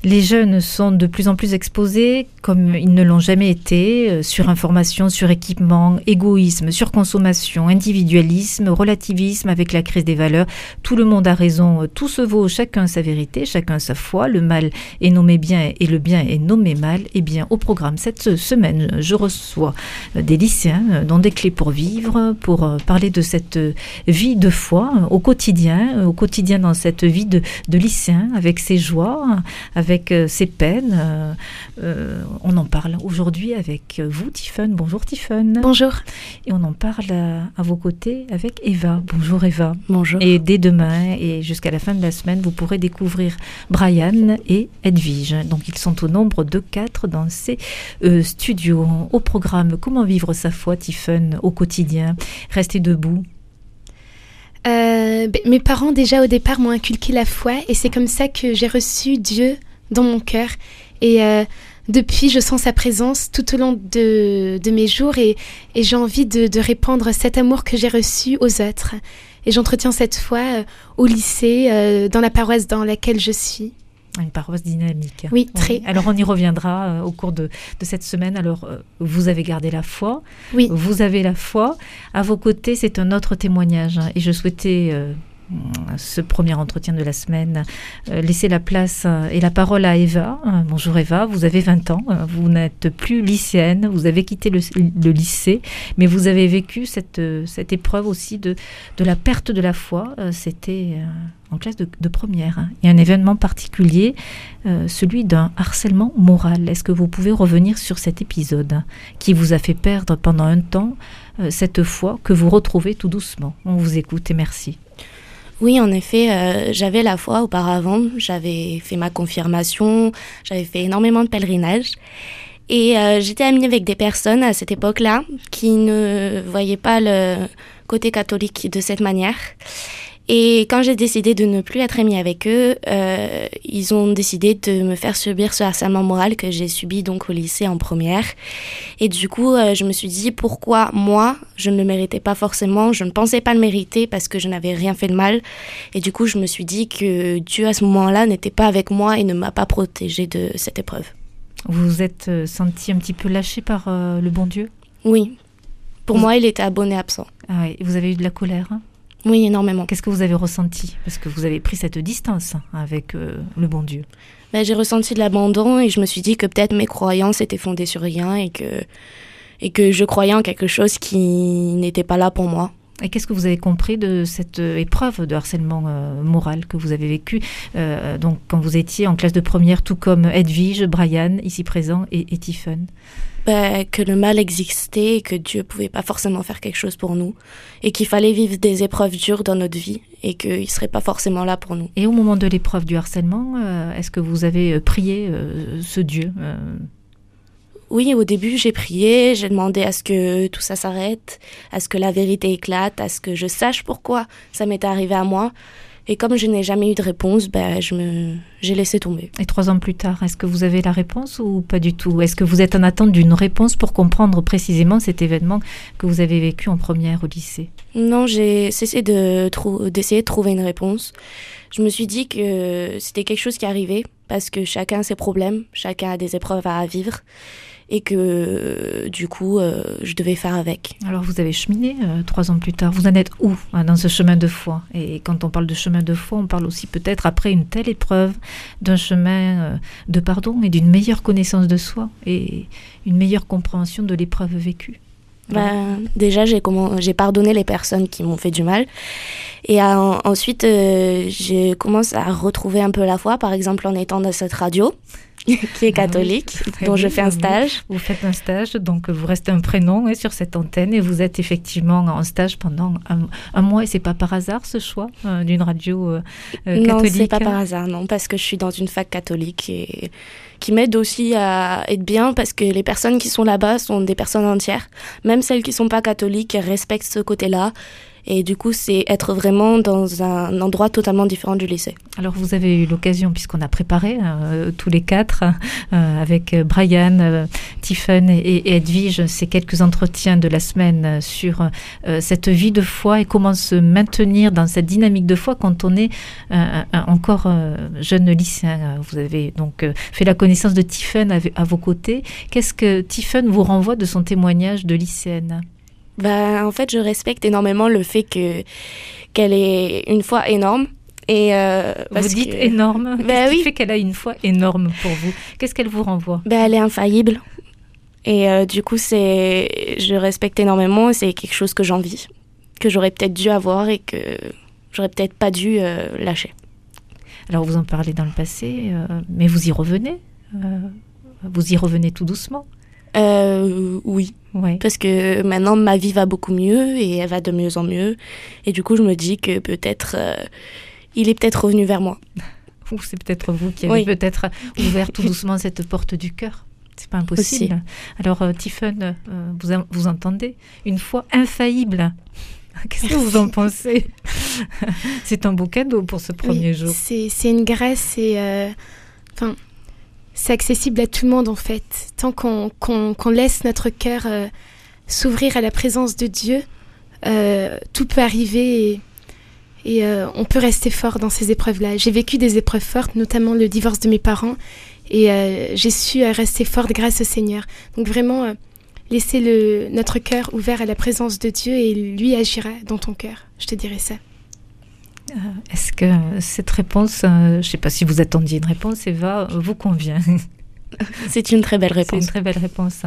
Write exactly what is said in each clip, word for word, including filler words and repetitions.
Les jeunes sont de plus en plus exposés, comme ils ne l'ont jamais été, euh, surinformation, suréquipement, égoïsme, surconsommation, individualisme, relativisme avec la crise des valeurs. Tout le monde a raison, tout se vaut, chacun sa vérité, chacun sa foi. Le mal est nommé bien et le bien est nommé mal. Eh bien, au programme cette semaine, je reçois des lycéens dont des clés pour vivre, pour parler de cette vie de foi au quotidien, au quotidien dans cette vie de, de lycéen, avec ses joies, avec ses peines. Euh, on en parle aujourd'hui avec vous, Tiffaine. Bonjour Tiffaine. Bonjour. Et on en parle à, à vos côtés avec Eva. Bonjour Eva. Bonjour. Et dès demain et jusqu'à la fin de la semaine, vous pourrez découvrir Brian et Edwige. Donc ils sont au nombre de quatre dans ces euh, studios. Au programme, comment vivre sa foi, Tiffaine, au quotidien? Rester debout. Euh, mes parents déjà au départ m'ont inculqué la foi et c'est comme ça que j'ai reçu Dieu dans mon cœur et euh, depuis je sens sa présence tout au long de, de mes jours et, et j'ai envie de, de répandre cet amour que j'ai reçu aux autres et j'entretiens cette foi euh, au lycée, euh, dans la paroisse dans laquelle je suis. Une paroisse dynamique. Oui, très. Oui. Alors, on y reviendra euh, au cours de, de cette semaine. Alors, euh, vous avez gardé la foi. Oui. Vous avez la foi. À vos côtés, c'est un autre témoignage. Et je souhaitais, euh, ce premier entretien de la semaine, euh, laisser la place euh, et la parole à Eva. Euh, bonjour Eva, vous avez vingt ans. Euh, vous n'êtes plus lycéenne. Vous avez quitté le, le lycée. Mais vous avez vécu cette, cette épreuve aussi de, de la perte de la foi. Euh, c'était... Euh, en classe de, de première. Il y a un événement particulier, euh, celui d'un harcèlement moral. Est-ce que vous pouvez revenir sur cet épisode qui vous a fait perdre pendant un temps euh, cette foi que vous retrouvez tout doucement? On vous écoute et merci. Oui, en effet, euh, j'avais la foi auparavant. J'avais fait ma confirmation, j'avais fait énormément de pèlerinages. Et euh, j'étais amie avec des personnes à cette époque-là qui ne voyaient pas le côté catholique de cette manière. Et quand j'ai décidé de ne plus être amie avec eux, euh, ils ont décidé de me faire subir ce harcèlement moral que j'ai subi donc au lycée en première. Et du coup, euh, je me suis dit pourquoi moi, je ne le méritais pas forcément, je ne pensais pas le mériter parce que je n'avais rien fait de mal. Et du coup, je me suis dit que Dieu à ce moment-là n'était pas avec moi et ne m'a pas protégée de cette épreuve. Vous vous êtes senti un petit peu lâché par euh, le bon Dieu? Oui. Pour vous... moi, il était abonné absent. Ah oui. Vous avez eu de la colère, hein? Oui, énormément. Qu'est-ce que vous avez ressenti? Parce que vous avez pris cette distance avec euh, le bon Dieu. Ben, j'ai ressenti de l'abandon et je me suis dit que peut-être mes croyances étaient fondées sur rien et que, et que je croyais en quelque chose qui n'était pas là pour moi. Et qu'est-ce que vous avez compris de cette épreuve de harcèlement euh, moral que vous avez vécu euh, donc quand vous étiez en classe de première, tout comme Edwige, Brian, ici présent, et, et Tiffaine? Ben, que le mal existait et que Dieu pouvait pas forcément faire quelque chose pour nous et qu'il fallait vivre des épreuves dures dans notre vie et qu'il serait pas forcément là pour nous. Et au moment de l'épreuve du harcèlement, euh, est-ce que vous avez prié euh, ce Dieu euh... Oui, au début, j'ai prié, j'ai demandé à ce que tout ça s'arrête, à ce que la vérité éclate, à ce que je sache pourquoi ça m'était arrivé à moi. Et comme je n'ai jamais eu de réponse, ben, je me... j'ai laissé tomber. Et trois ans plus tard, est-ce que vous avez la réponse ou pas du tout? Est-ce que vous êtes en attente d'une réponse pour comprendre précisément cet événement que vous avez vécu en première au lycée? Non, j'ai cessé de trou... d'essayer de trouver une réponse. Je me suis dit que c'était quelque chose qui arrivait parce que chacun a ses problèmes, chacun a des épreuves à vivre. Et que, euh, du coup, euh, je devais faire avec. Alors, vous avez cheminé euh, trois ans plus tard. Vous en êtes où hein, dans ce chemin de foi? Et quand on parle de chemin de foi, on parle aussi peut-être, après une telle épreuve, d'un chemin euh, de pardon et d'une meilleure connaissance de soi et une meilleure compréhension de l'épreuve vécue. Bah, déjà, j'ai, comment, j'ai pardonné les personnes qui m'ont fait du mal. Et euh, ensuite, euh, j'ai commencé à retrouver un peu la foi, par exemple en étant dans cette radio. qui est catholique, ah oui, dont je fais un stage. Vous faites un stage, donc vous restez un prénom hein, sur cette antenne et vous êtes effectivement en stage pendant un, un mois. Et c'est pas par hasard ce choix euh, d'une radio euh, catholique? Non, c'est pas par hasard, non, parce que je suis dans une fac catholique et qui m'aide aussi à être bien parce que les personnes qui sont là-bas sont des personnes entières. Même celles qui sont pas catholiques respectent ce côté-là. Et du coup, c'est être vraiment dans un endroit totalement différent du lycée. Alors, vous avez eu l'occasion, puisqu'on a préparé euh, tous les quatre, euh, avec Brian, euh, Tiffen et, et Edwige, ces quelques entretiens de la semaine sur euh, cette vie de foi et comment se maintenir dans cette dynamique de foi quand on est euh, encore euh, jeune lycéen. Vous avez donc euh, fait la connaissance de Tiffen à, à vos côtés. Qu'est-ce que Tiffen vous renvoie de son témoignage de lycéenne ? Bah, en fait, je respecte énormément le fait que, qu'elle ait une foi énorme. Et euh, vous dites que... énorme. Qu'est-ce bah, qui oui. fait qu'elle a une foi énorme pour vous ? Qu'est-ce qu'elle vous renvoie ? Bah, elle est infaillible. Et euh, du coup, c'est... je respecte énormément. C'est quelque chose que j'envie, que j'aurais peut-être dû avoir et que j'aurais peut-être pas dû euh, lâcher. Alors, vous en parlez dans le passé, euh, mais vous y revenez euh, Vous y revenez tout doucement ? Euh, oui, ouais. Parce que maintenant ma vie va beaucoup mieux et elle va de mieux en mieux. Et du coup, je me dis que peut-être euh, il est peut-être revenu vers moi. Ou c'est peut-être vous qui avez oui. peut-être ouvert tout doucement cette porte du cœur. C'est pas impossible. Aussi. Alors, euh, Tiffen, euh, vous, vous entendez ? Une foi infaillible. Qu'est-ce Merci. que vous en pensez ? C'est un beau cadeau pour ce premier oui, jour. C'est, c'est une grâce et... Euh, enfin. C'est accessible à tout le monde en fait. Tant qu'on, qu'on, qu'on laisse notre cœur euh, s'ouvrir à la présence de Dieu, euh, tout peut arriver et, et euh, on peut rester fort dans ces épreuves-là. J'ai vécu des épreuves fortes, notamment le divorce de mes parents, et euh, j'ai su euh, rester forte grâce au Seigneur. Donc vraiment, euh, laisser le, notre cœur ouvert à la présence de Dieu et lui agira dans ton cœur. Je te dirais ça. Est-ce que cette réponse, euh, je ne sais pas si vous attendiez une réponse, Eva, vous convient ? C'est une très belle réponse. C'est une très belle réponse.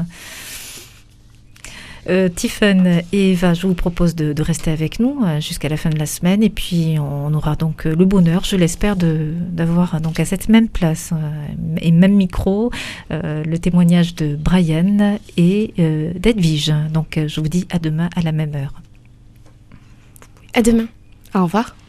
Euh, Tiffen et Eva, je vous propose de, de rester avec nous euh, jusqu'à la fin de la semaine et puis on aura donc euh, le bonheur, je l'espère, de, d'avoir donc à cette même place euh, et même micro euh, le témoignage de Brian et euh, d'Edwige. Donc euh, je vous dis à demain à la même heure. À demain. Au revoir.